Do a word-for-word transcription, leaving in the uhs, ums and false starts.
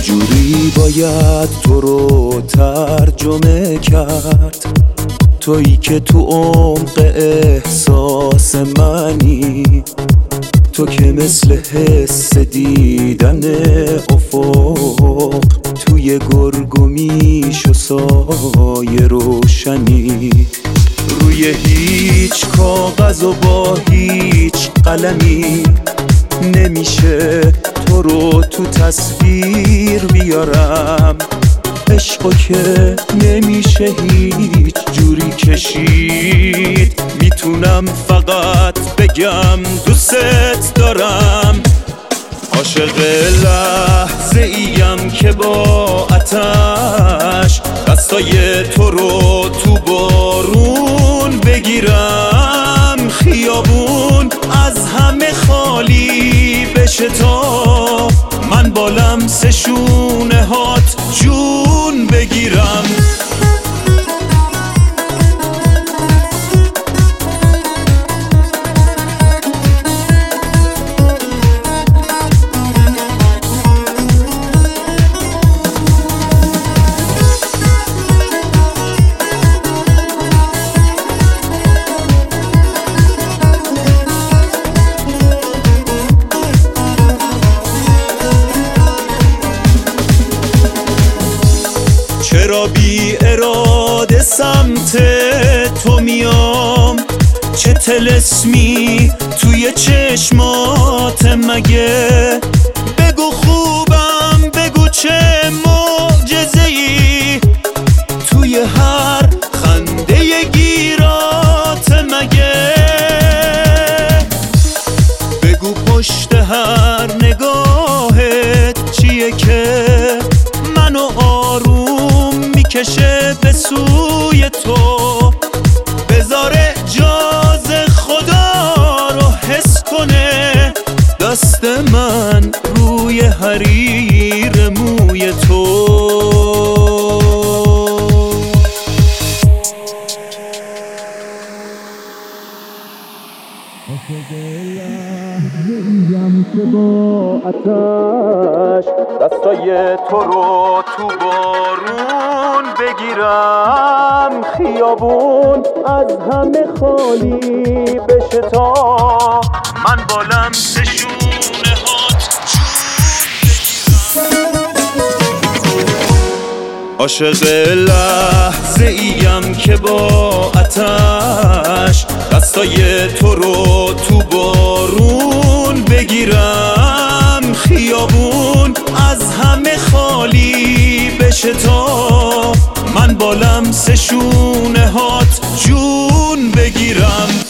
چجوری باید تو رو ترجمه کرد، تویی که تو عمق احساس منی، تو که مثل حس دیدن افق توی گرگومیش و سایه روشنی، روی هیچ کاغذ و با هیچ قلمی نمیشه تو رو تو تصویر بیارم، عشقو که نمیشه هیچ جوری کشید، میتونم فقط بگم دوست دارم. عاشق لحظه ایم که با آتش دستای تو رو تو بارون بگیرم، خیابون از همه خالی بشه تا من با لمس شونه هات جون بگیرم. چرا بی اراده سمت تو میام، چه طلسمی توی چشمات مگه، بگو خوبم بگو چه معجزه‌ای توی هر خنده گیرات مگه، بگو پشت هر نگاهت چیه که منو آروم میکشه به سوی تو، بذار اجازه خدا رو حس کنه دست من روی حریر موی تو. عاشقیم که با آتش دستای تو رو تو بارون بگیرم، خیابون از همه خالی بشه تا من با لمس شونه هات عاشق لحظه ایم که با آتش دستای تو رو تو بارون بگیرم، خیابون از همه خالی بشه تا من با لمس شونه هات جون بگیرم.